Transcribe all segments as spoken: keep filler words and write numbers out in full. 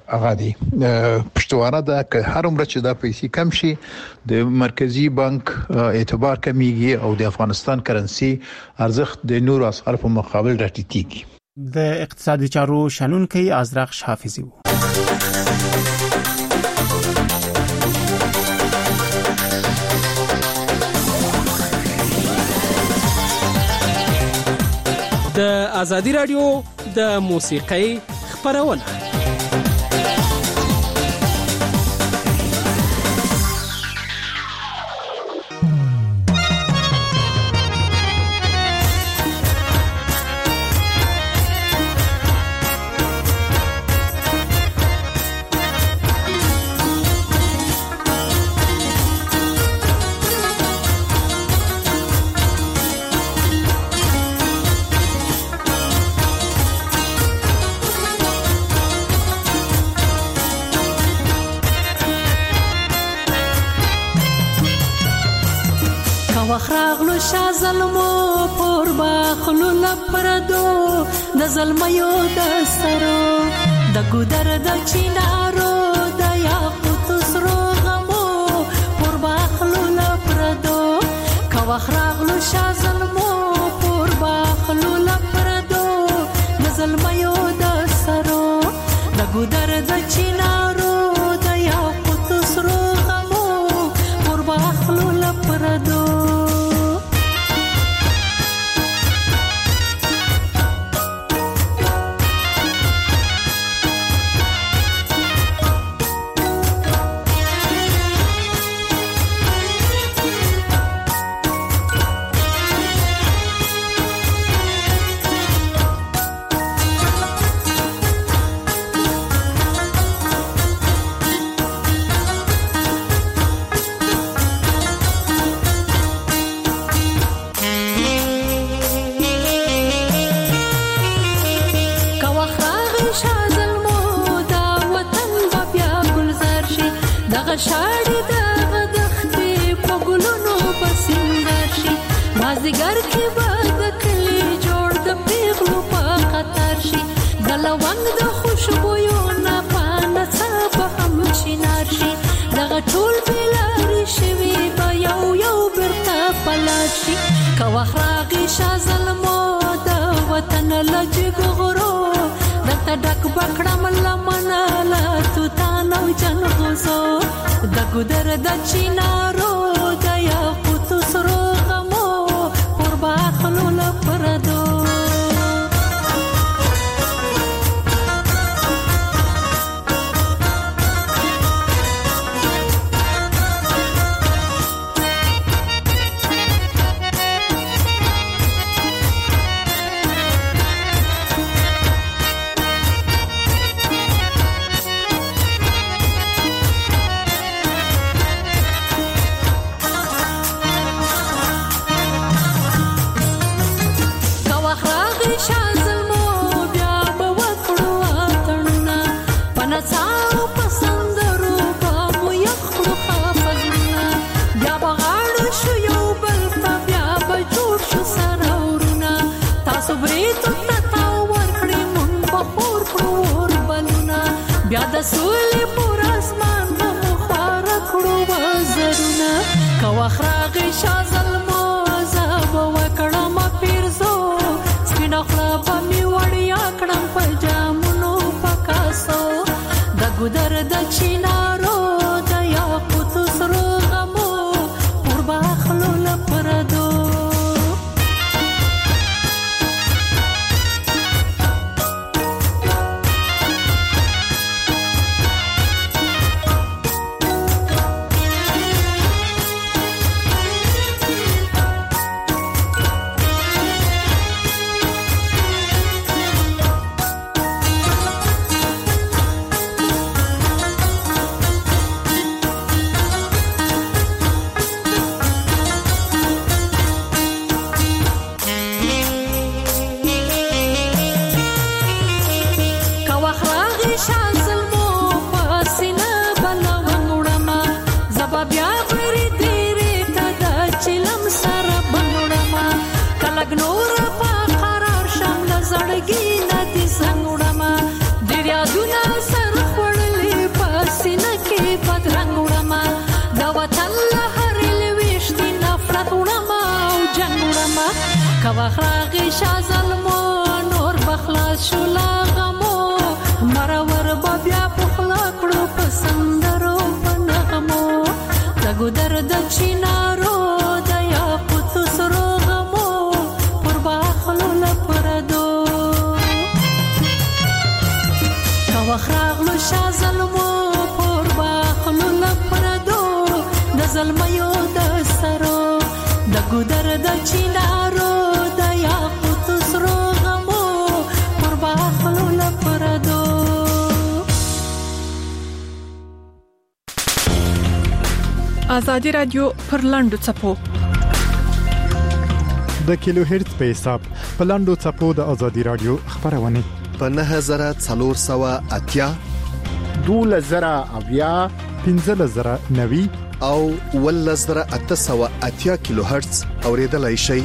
هغه دي پښتوانه دا که هر عمر چې دا پیسې کم شي د مرکزی بانک اعتبار کمیږي او د افغانستان کرنسي ارزښت د نورو اسعار په مقابل راټیټیږي. د اقتصادي چارو شنونکي ازرق حافظي وو. د ازادي رادیو د موسیقۍ خبرونه وخراغلو شازلمو پر باخلو لپردو د زلمیو د سرو د ګودر د چینارو د یاقوت سرو غمو پر باخلو لپردو کا وخراغلو شازلمو پر باخلو لپردو د زلمیو د سرو د ګودر د چینارو د یاقوت سرو غمو پر باخلو لپردو شاړې د غدختې په ګلونو بسنګر شي مازدیګر کې به د کلي جوړ د پیغلو په خطر شي د لونګ د خوشبویو نه پانه څه به هم شینار شي دغه ټول بېلارې شوي به یو یو بیرته پلار شي که وخت راغی شاه زلمو د وطن له جګو غرو درته ډک به کړم لمنه له توتان او جنغوزو د ګودر د چینارو د یاقوت سرو غمو پر باخلو لپردو بیا د سولې پر اسمان په مخوار کړو وزرونه که وخت راغی شاه زلمو زه به وکړم پیرزو سپینه خوله به مې وړیا کړم په جامونو په کاسو د ګودر د چینارو د یاقوت سرو غمو پر باخلو لپردو کواخراغی شازلمو نور بخلاص شولا غمو مرور بیا پخلا کړو پسندرو پنغمو دغه درد چینارو د یاقوت سرو غمو پر باخلو لپردو کواخراغلو شازلمو پر باخلو لپردو د زلمیو د سرو دغه درد چینارو د یاقوت سرو غمو پر باخلو لپردو آزادی رادیو پر لاندو چپو د کیلو هرتز په حساب په لاندو چپو د آزادی رادیو خبرونه په نه هزار څلور سوه اتیا دوله زره اویا پنځه زره نوي او ول زره اته سوه اتیا کیلو هرتز اوریدلای شي.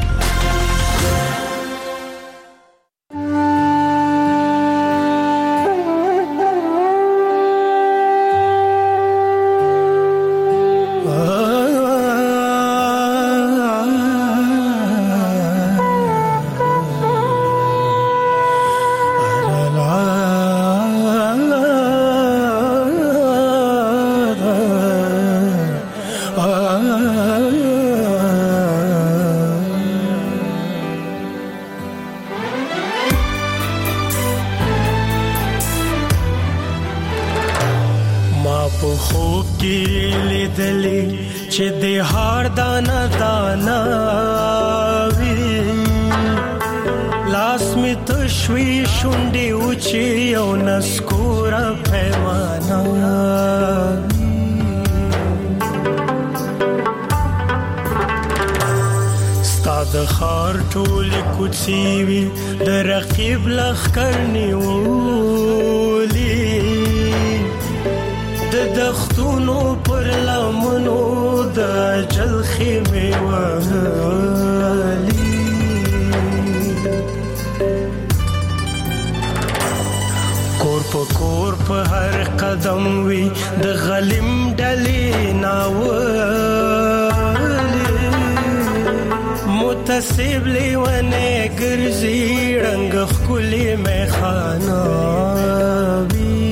متصب لیونه ګرځي رنگ خولي میخانه وي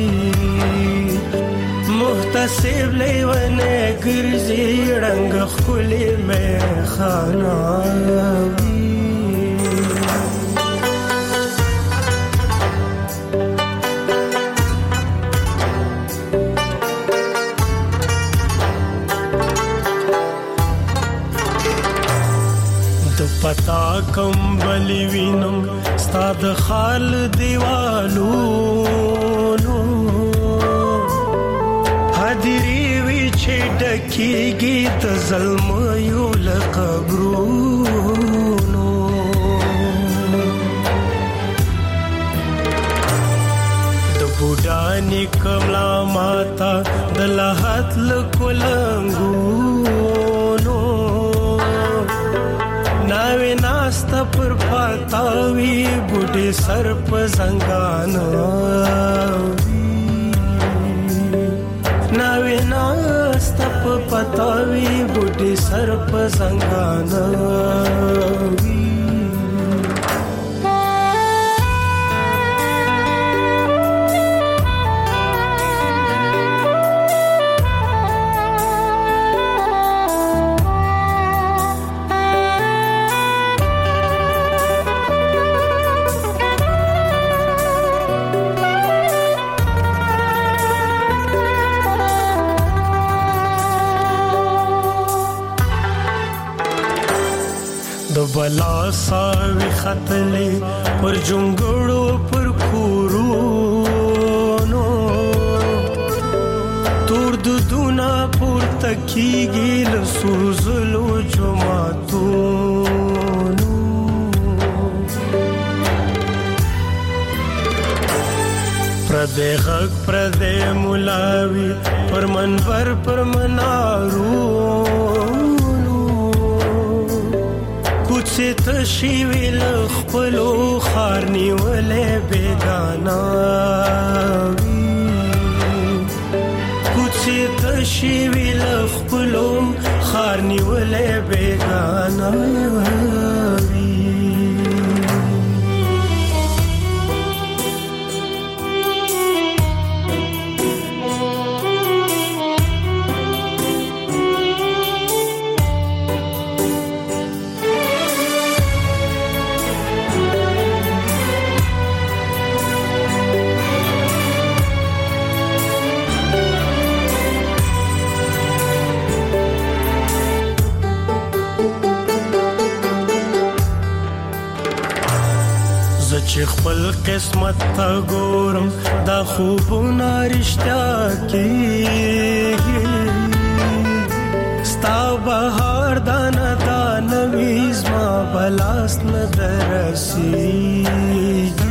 متصب لیونه ګرځي رنگ خولي میخانه وي پتا کم بلی وینم ستاد خال دیوالو نو حدری وی چې ډکیږي د ظلم یو لقبرونو د بوډانی کملا ماتا د لحد لکولنګو ناوی ناستا پر پاتاوی بوډی سر په زنګانو ناوی ناستا په پاتاوی بوډی سر په زنګانو بلا ساوی خطلې پر جونګړو پر کورونو تور دودونه پورته کیږي له سوزلو جماعتونو پردې غږ پردې مولاوي پر منبر پر منارو کوڅه تشي ویل خپلو خار نیولې بیگانا کوڅه تشي ویل خپلو خار نیولې بیگانا چې خپل قسمت ته ګورم دا خوبونه رښتیا کېږي ستا بهار دانه دانه وي زما بلاس نه درسېږي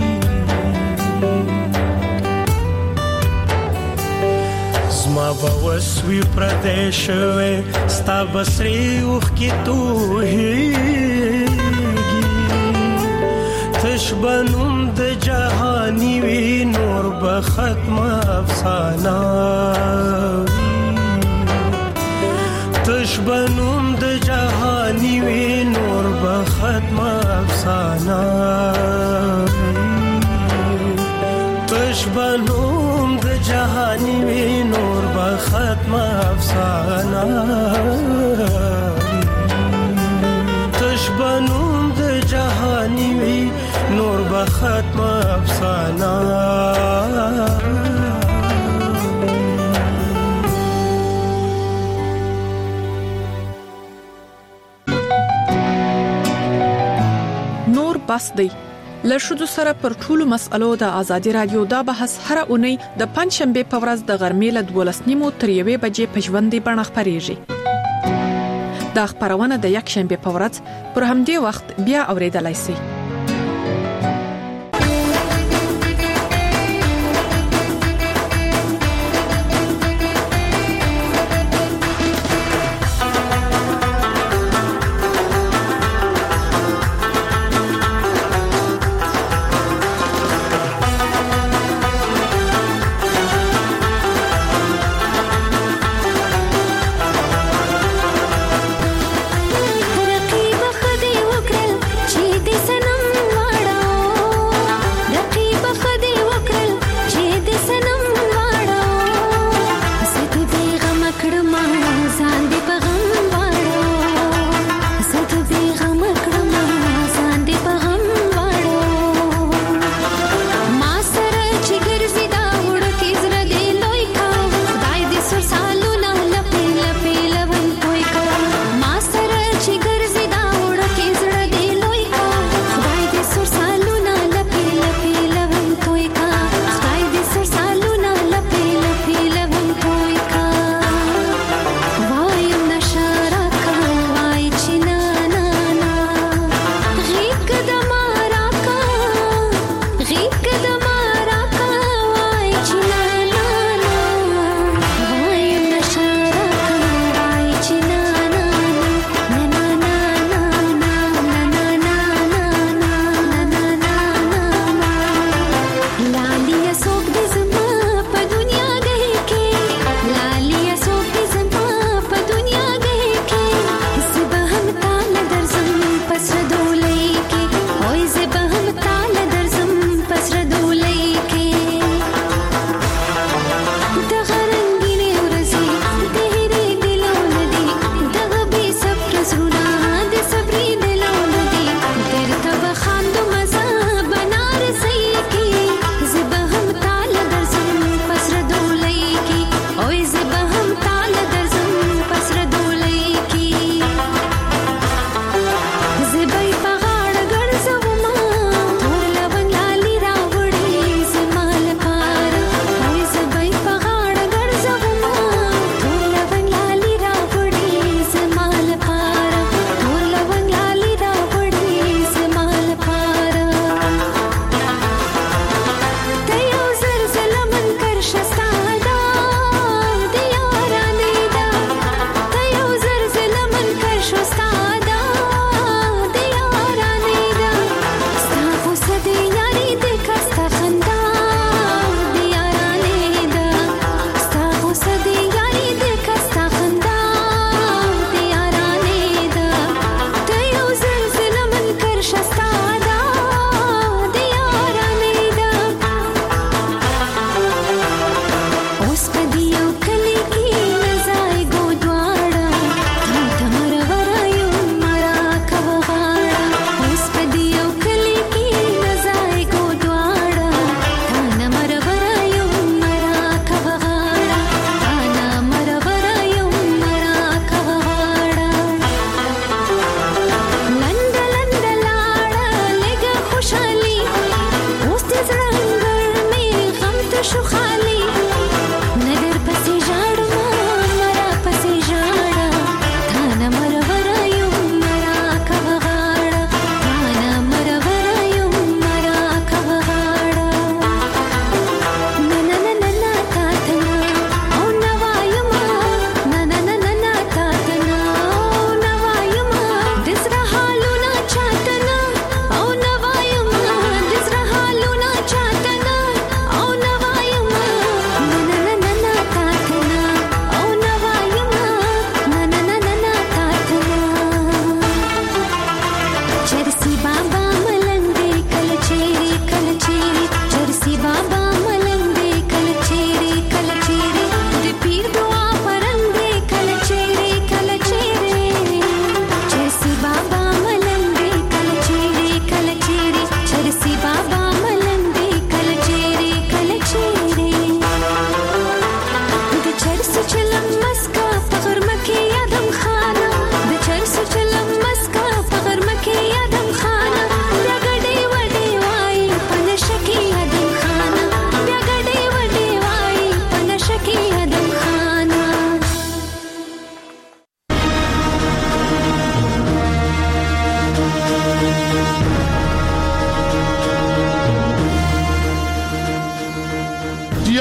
زما به وسوي پردی شوی ستا به سرې اوښکې توهېږي تش به نوم د جهاني وي نور به ختمه افسانه وي تش به نوم د جهاني وي نور به ختمه افسانه وي تش به نوم د جهاني وي نور به ختمه افسانه تش به نوم د جهاني وي نور به ختمه افسانه نور بس دی لښودو سره پر ټولو مسالو د ازادي رادیو دا بحث هر اونۍ د پنځ شنبه په ورځ د غرمې له دولس نیمو تر یوې بجې په ژوندۍ بڼه خپرېږي. دا خبرونه د یک شنبه په ورځ پر همدې وخت بیا اوریدلای شئ. رقیب خدای وکړل چې د سنا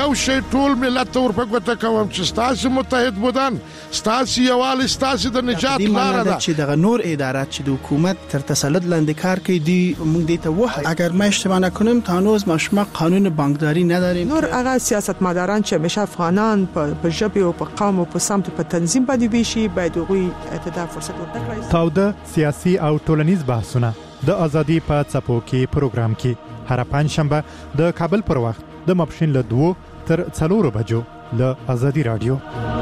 یو شی ټول ملت ته ورپګوته کوم چې ستاسو متحد بودن ستاسو یوال ستاسو د نجات لار ده چې دغه نور ادارات چې د حکومت تر تسلط لاندې کار کوي دی موږ دې ته وایي اگر ما اشتباه نکنم تا هنوز ما شما قانون بانکداری نداریم. نور هغه سیاستمداران چې همیشه افغانان په ژبه او په قوم او په سمت په تنظیم باندې ویشي باید هغوی ته فرصت ورکړي. تاوده سیاسي او ټولنیز بحثونه د ازادي په څپو کې پروګرام کې هر پنځشنبه د کابل پر وخت د ماپښین له دوه تر څلورو بجو له ازادي رادیو.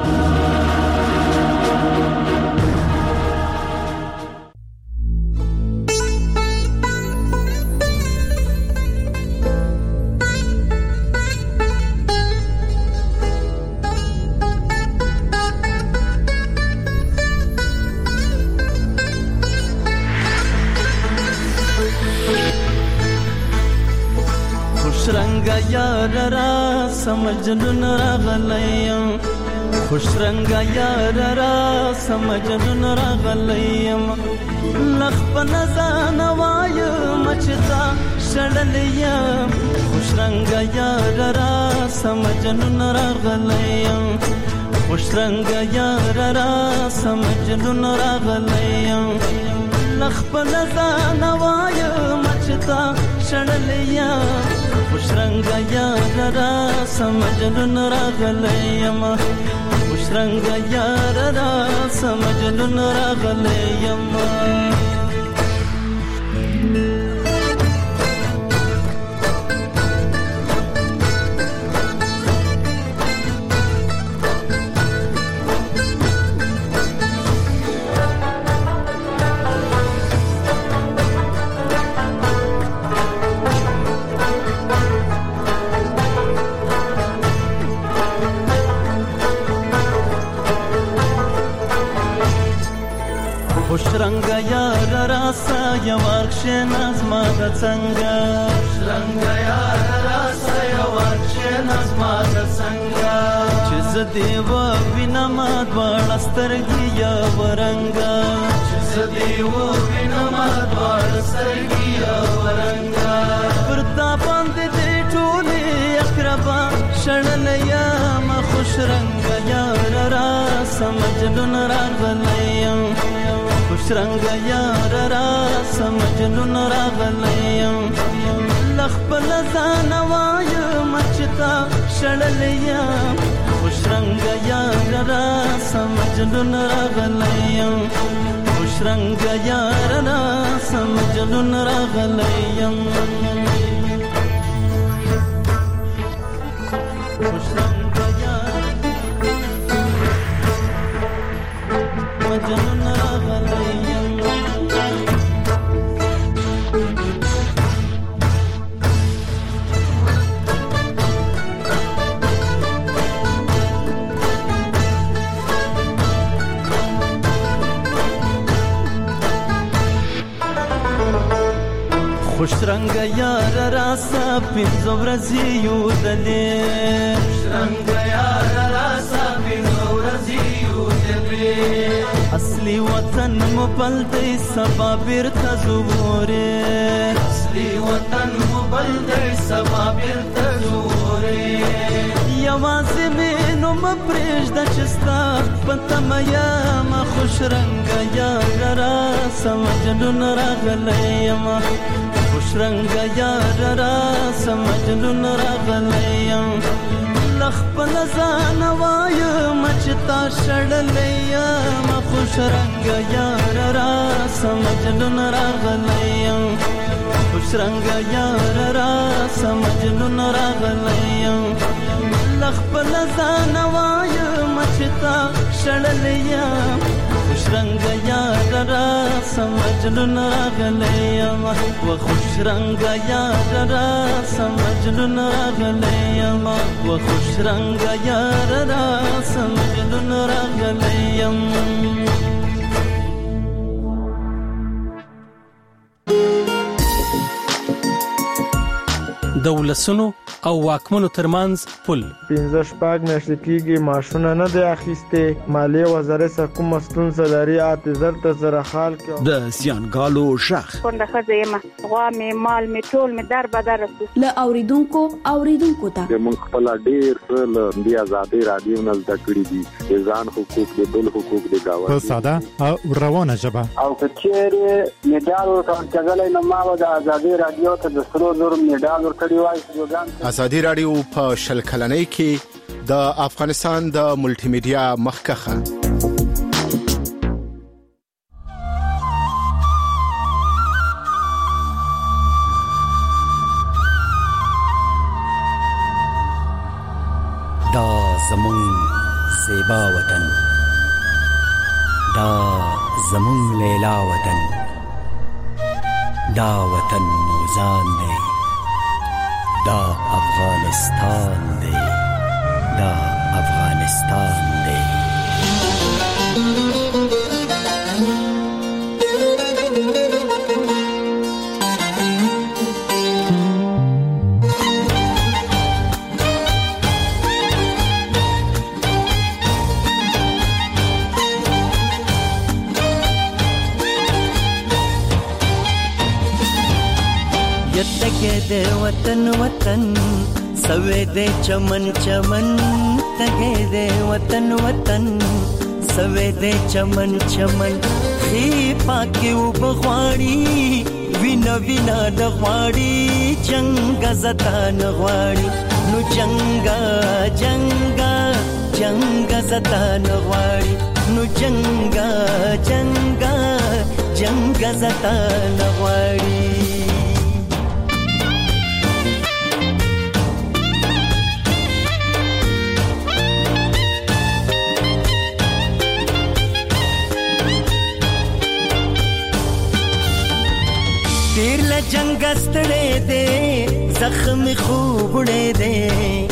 سمجنون راغلیم خوش رنگا یار را سمجنون راغلیم لخ په نزان وایم چتا شړلیم خوش رنگا یار را سمجنون راغلیم خوش رنگا یار را سمجنون راغلیم لخ په نزان وایم چتا شړلیم خوش رنگا یار را سمجنون راغلیم خوش رنگا یار را سمجنون راغلیم. رنگا یار راسا یوارکشن از ما د څنګه رنگا یار راسا یوارکشن از ما د څنګه چې زدی و وینم دوړ سترګي یا ورنګا چې زدی و وینم دوړ سترګي یا ورنګا پرتا باندې دې ټولې اقربا شړلیا ما خوش رنگا یار راسا مجنون راغلیم خوش رنگا یار را سمجنون راغلیم لخ په لزان وایم چتا شړلیم خوش رنگا یار را سمجنون راغلیم خوش رنگا یار را سمجنون راغلیم خوش رنگا یار مجنون خوش رنگا یار راسا پینځو ورځې یو دلې خوش رنگا یار راسا پینځو ورځې یو دلې اصلي وطن مو بل دی سبا بیرته زوره اصلي وطن مو بل دی سبا بیرته زوره یوازې مې نو مپرېږده چې ستا په تمه یم خوش رنگا یار راسا مجنون راغلیم خوش رنگا یار را سمجنون راغلیم لخ په لزان وایم چتا شړلیم خوش رنگا یار را سمجنون راغلیم خوش رنگا یار را سمجنون راغلیم لخ په لزان وایم چتا شړلیم خوش رنگا یار را سمجنون راغلیم و خوش رنگا یار را سمجنون راغلیم و خوش رنگا یار را سمجنون راغلیم. د ولسونو او واکمنو ترمنځ پل. پنځه شپږ میاشتې کېږي ماشونه نه دی اخیستې. مالیې وزارت څخه کومه ستونزه لري اته زر ته زره حال کې. د سیانګالو شخ کونډه ښځه یم، غوا مې مال مې ټول مې در بدر رسو. له اوریدونکو اوریدونکو ته موږ خپل ډیر څه له دې آزادۍ رادیو نه زده کړي دي، د ځان حقوق د بل حقوق د گاوند په ساده او روانه ژبه. او کچېره میډال ورکړل نو ما د آزادۍ رادیو ته د سرو زر میډال ورکړی وای. آزادۍ رادیو په شل کلنۍ کې د افغانستان د ملټي میډیا مخکخه. دا زمون زیبا وطن، دا زمون لیلا وطن، دا وطن موزان دی، دا افغانستان دی، دا افغانستان دی. یتکه دے وطن وطن سوے دے چمن چمن، تگے دے وطن وطن سوے دے چمن چمن. خی پاکی و بغواړي وینا وینا نغواړي، جنگ زتا نغواړي نو جنگا جنگا جنگ زتا نغواړي نو جنگا جنگا جنگ زتا نغواړي. ډیر له جنگ ستړې دې زخم خوبړې دې،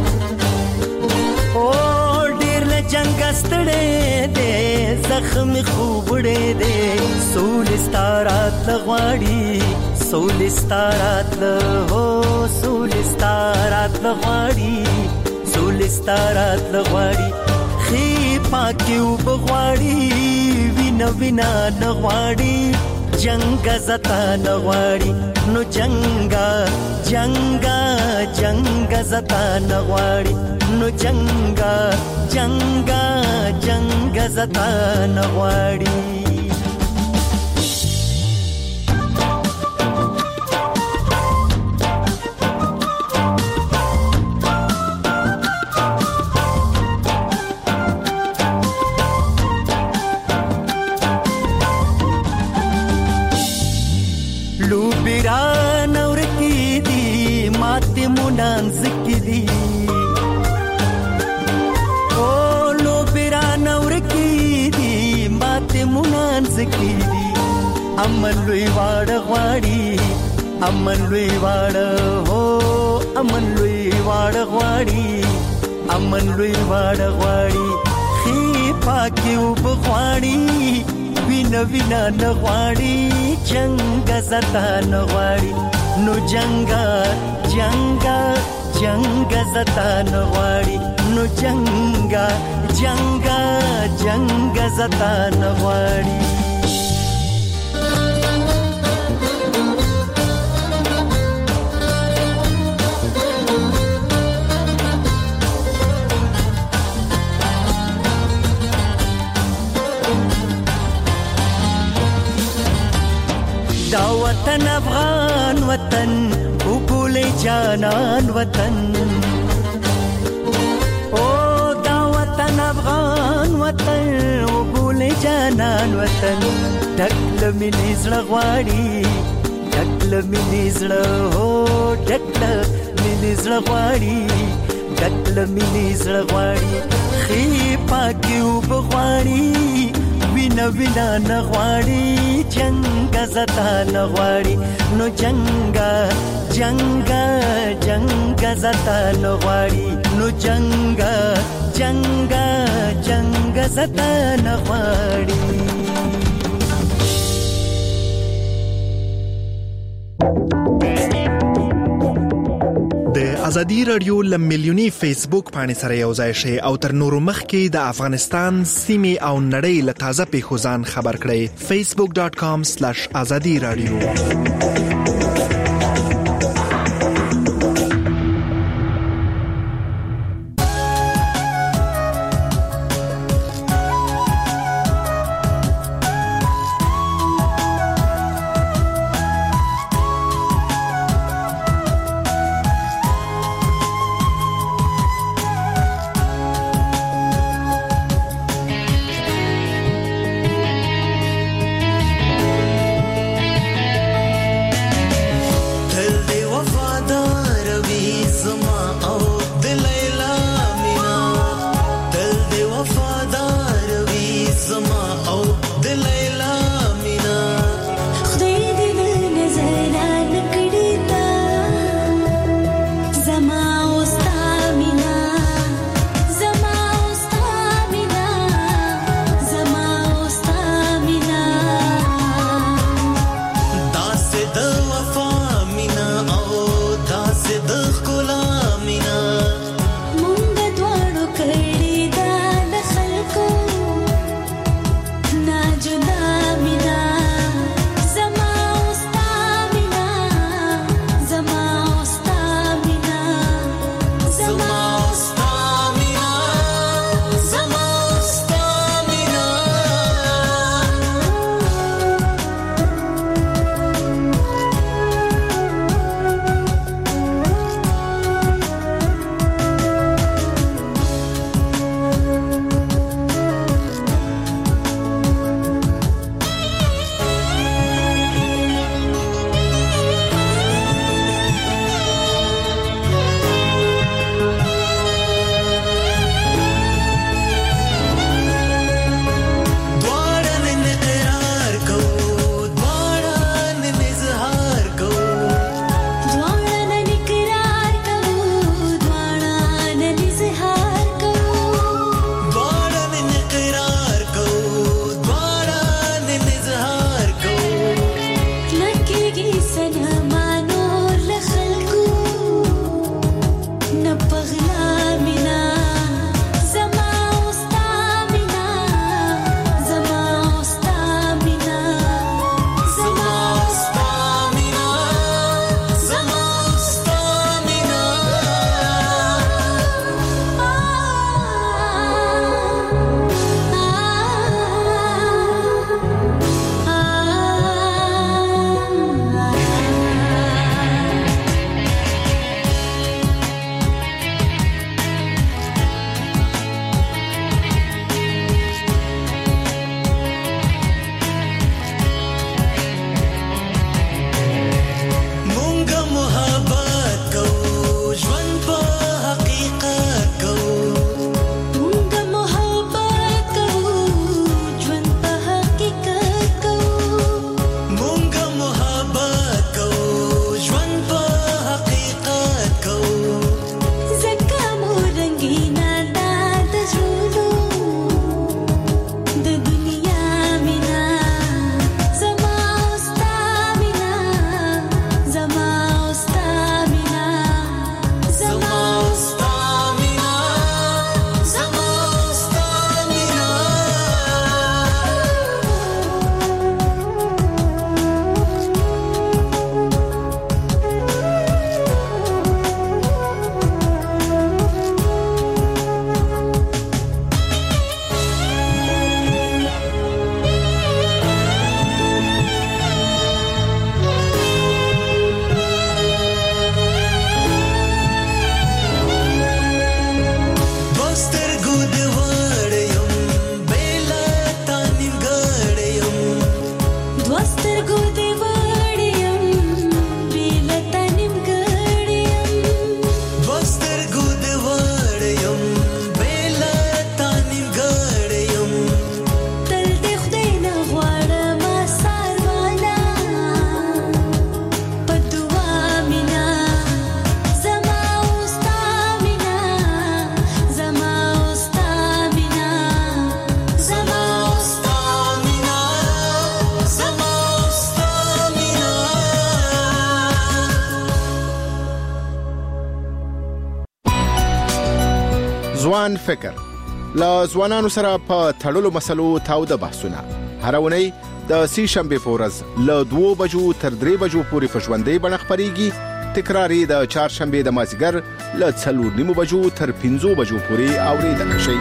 او ډیر له جنگ ستړې دې زخم خوبړې دې. سول ستارات لغواړي سول ستارات له هو سول ستارات لغواړي سول ستارات لغواړي. خي پاکي وبغواړي وینا وینا نغواړي، جنگ زتا نغواړي نو جنگا جنگا جنگ زتا نغواړي نو جنگا جنگا جنگ زتا نغواړي. ذکری او لو بیران ورکی دی مات مونان ذکری، امن لوی واړ غواړي امن لوی واړ هو امن لوی واړ غواړي امن لوی واړ غواړي. خي پاکي وبغواړي وینا وینا نغواړي، جنگ زتا نغواړي نو جنگا جنگا جنگ زتا نغواړي نو جنگا جنگا جنگ زتا نغواړي. دا وطن افغان وطن وګولې جانان وطن، او دا وطن افغان وطن وګولې جانان وطن. ډکل مینې زړه غواړي ډکل مینې زړه هو ډکل مینې زړه غواړي ډکل مینې زړه غواړي. خي پاکي وبغواړي وینا وینا نغواړي، جنگ زتا نغواړي نو جنگا جنگا جنگ زتا نغواړي نو جنگا جنگا جنگ زتا نغواړي. ازادي رادیو لملیونی فیسبوک باندې سره یو ځای شي او تر نورو مخکې د افغانستان سیمه او نړۍ له تازه پیښو ځان خبر کړئ facebook dot com slash azadi radio. فکر لا ځوانانو سره په تړلو مسلو تاوده بحثونه هر اونۍ د سې شنبه په ورځ له دوه بجو تر درې بجو پورې په ژوندۍ بڼه خپرېږي. تکراري د چهارشنبه د مازیګر له څلور نیمو بجو تر پنځو بجو پورې اوریدل شي.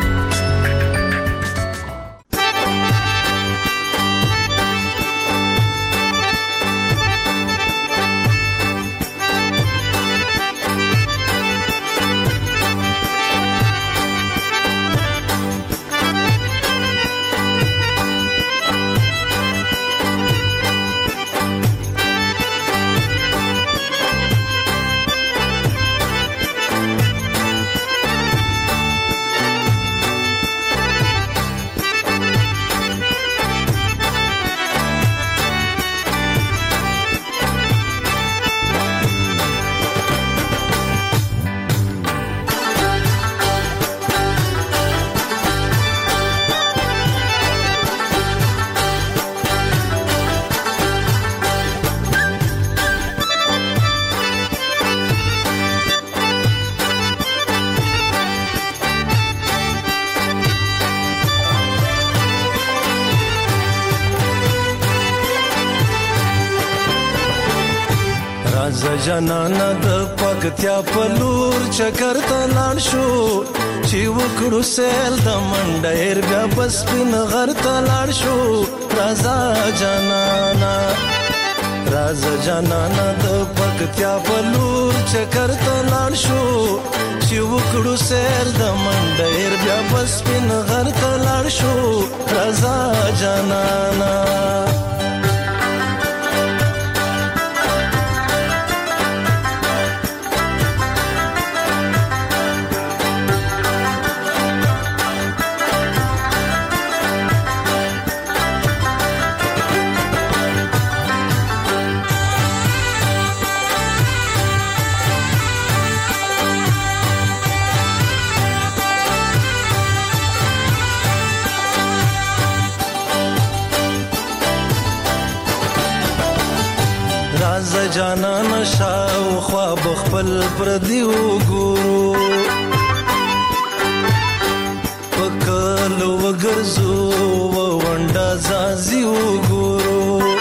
جنانا د پکتیا پلور چکر ته لاړ شو چې وکړو سیل د منډیر بیا بس پین غر ته لاړ شو. رازا جنانا رازا جنانا د پکتیا پلور چکر ته لاړ شو چې وکړو سیل د منډیر بیا بس پین غر ته لاړ شو. رازا جنانا جانا نشاو خواب خپل پر دیو ګورو پکلو وګرځو ونډا زازیو ګورو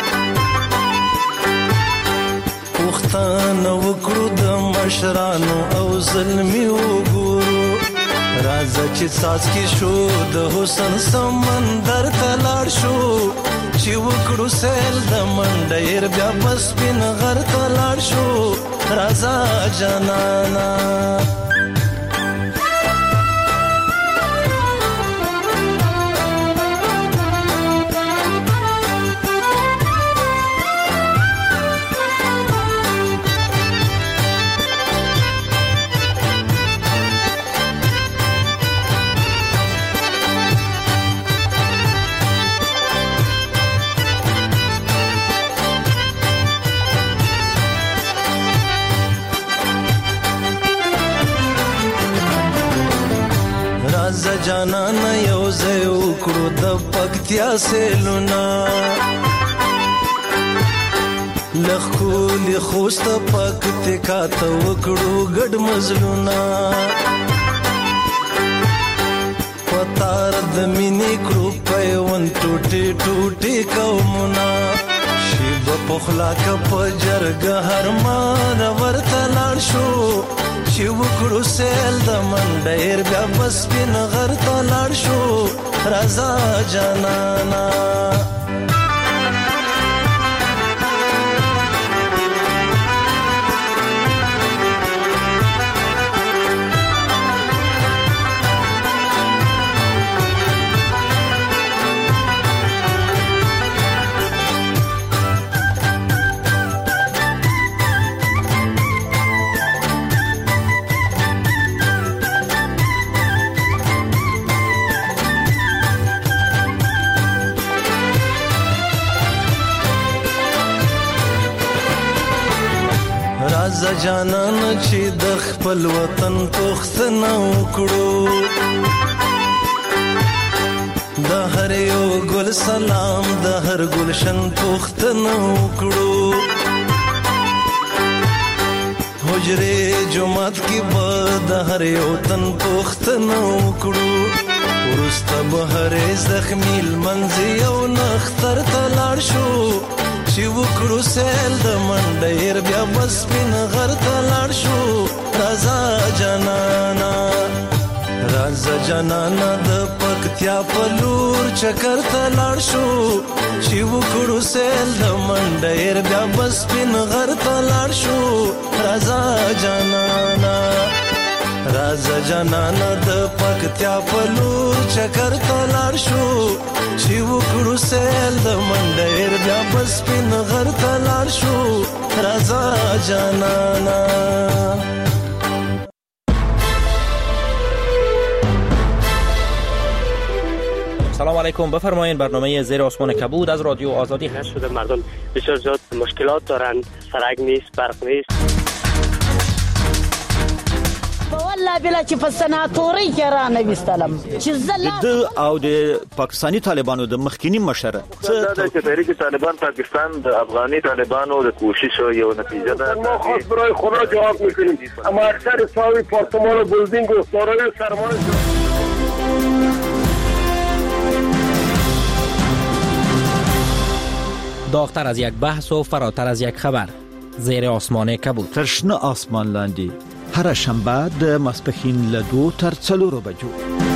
وختانه وکړو د مشرانو او ظلمیو ګورو. راځه چې ساس کې شو د حسن سمندر ته لاړ شو چې وکړو سیل د منډیر بیا بس پین غر ته لاړ شو. رازا جنانا جانانا یو ځای وکړو د پکتیا سیلونه لخولی خوست پکتیا ته وکړو ګډ مزلونه پتار د مینې کړو پیون ټوټي ټوټي قومونه شیب پخلا کپ جرګه هرمان ورته لاړ شو چې وکړو سیل د منډیر بیا بس پین غر ته لاړ شو. رازا جنانا رازا جانان چې د خپل وطن پوښتنه وکړو د هر یو ګل سلام د هر ګلشن پوښتنه وکړو. حجره جمعت کې به د هر یو تن پوښتنه وکړو ورسته به هرې زخمي لمنځه یو نختر ته لاړ شو چې وکړو سیل د منډیر بیا به سپین غر ته لاړ شو راځه جانانا راځه جانانا د پکتیا په لور چکر ته لاړ شو چې وکړو سیل د منډیر بیا به سپین غر ته لاړ شو راځه جانانا راځه جانانا د پکتیا په لور چکر ته لاړ شو چې وکړو سیل د منډیر بیا به سپین غر ته لاړ شو راځه جانانا. سلام علیکم، بفرمایید. برنامه زیر آسمان کبود از رادیو آزادی هست. شده مردم بسیار زیاد مشکلات دارند، سرک نیست، برق نیست. والله بلا چې په سناتوري کې را نه وستلم چې زله د او د پاکستانی طالبانو د مخکینی مشره څه د تحریک طالبان پاکستان د افغاني طالبانو د کوشش یو نتیجه ده. ما خاص برای خدا جواب میکنیم، اما اکثر ساوی پارتمان و بلدینگ و سارای سرمان داغتر از یک بحث و فراتر از یک خبر. زیر آسمان کبود. ترشنه آسمان لاندی هر شنبه د ماسپښین له دو تر څلورو بجو.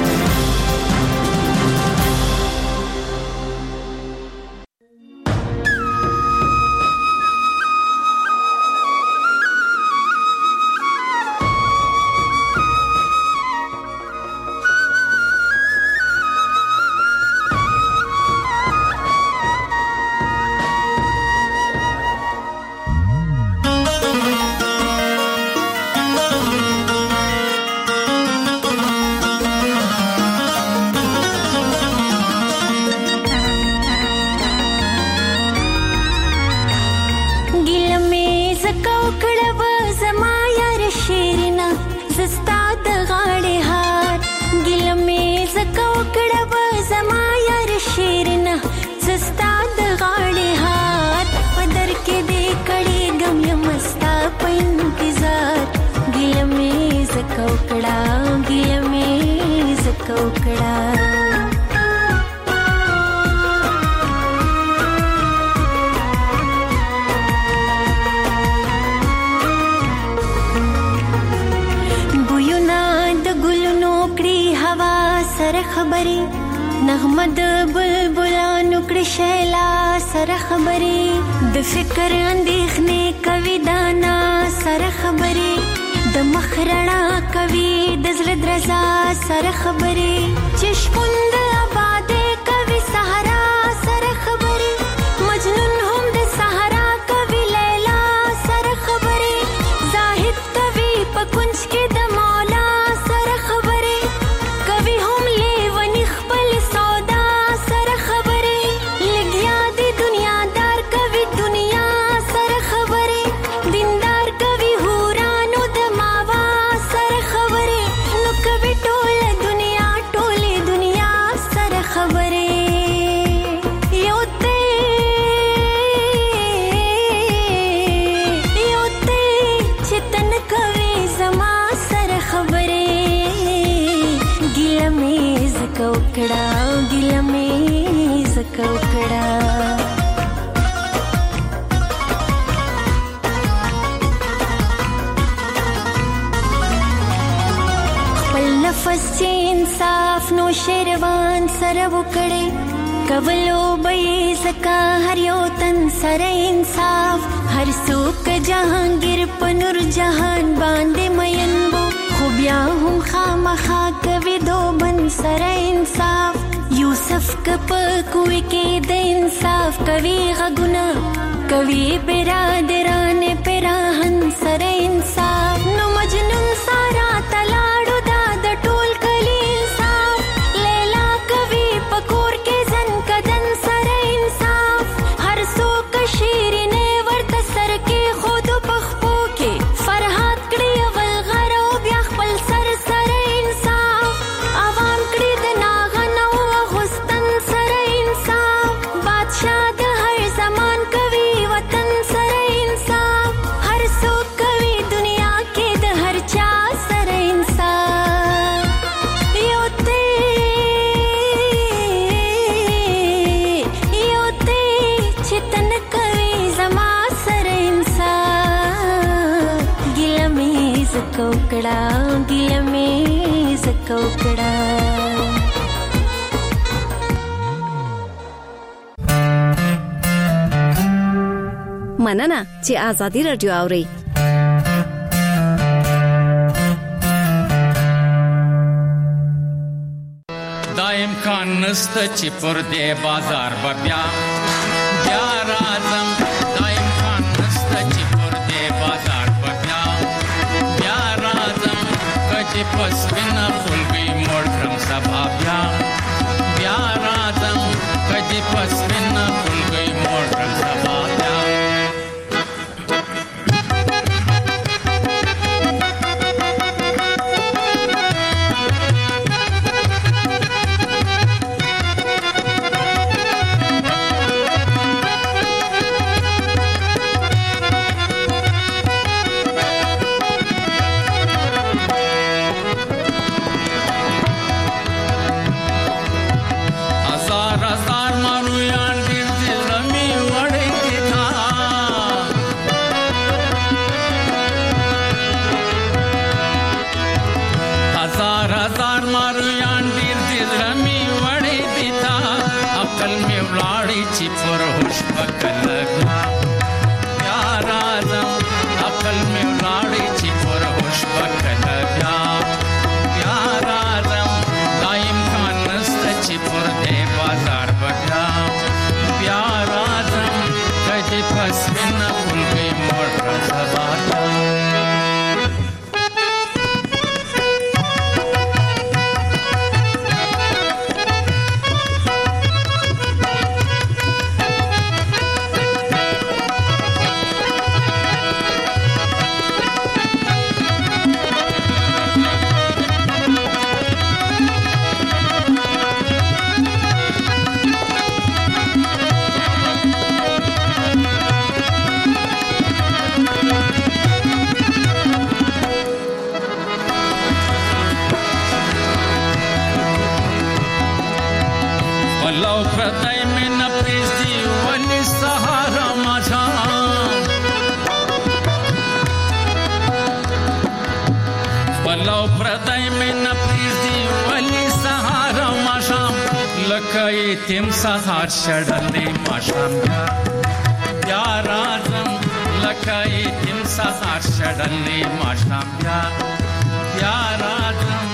خبري نغمه د بلبلانو کړي شیلا سره خبري د فکر اندېښنې کوي دانا سره خبري د مخرړه کوي د زړه درزا سره خبري چې شپون د آبادې کوي صحرا سره خبري مجنون هم د صحرا کوي لیلا سره خبري زاهد کوي په کونج کې د مولا سره خبري کوي هم لیونی خپل سودا سره خبري لګیا دی دنیا دار کوي دنیا سره خبري دیندار کوي هورانو د ماوا سره خبري نو کوي ټول دنیا ټولې دنیا سره خبري یو ته یو ته چې تن کوي زما سره خبري ګیله مې زکو کړه ګیله مې زکو کړه نفس چې انصاف نو شیروان سره وکړي کولو به زکا هر یو تن سره انصاف هر څوک جهانگیر په نور جهان باندې مین وو خو بیا هم خامخا کوي دو بن سره انصاف یوسف کپ کوي کې د انصاف کوي غګنا کوي برادران پراهن سره انصاف نو مجنون سارا تلاړو دا د ټول کلی انصاف لیلا کوي پکور کې زن کدن سره انصاف هر څوک شیرینه ورته سر کې خود پخپو کې فرحات کړي ول غرو بیا خپل سر سره انصاف عوام کړي د ناغنو غستن سره انصاف بادشاہ د هر زمان کوي وطن سره انصاف هر څوک کوي دنیا کړه ګیله مې زکه وکړه. مننه چې آزادي رادیو اورئ. دا امکان نسته چې پر دې بازار به بیا بیا راځم. دا امکان نسته چې پر دې بازار به بیا بیا راځم. کچې پس وینه خلګۍ موړ کړم سبا بیا بیا راځم. کچې پس وینه خلګۍ موړ کړم سبا بیا. تیم سهار شړلې ماشام بیا بیا راځم. لکه تیم سهار شړلې ماشام بیا بیا راځم.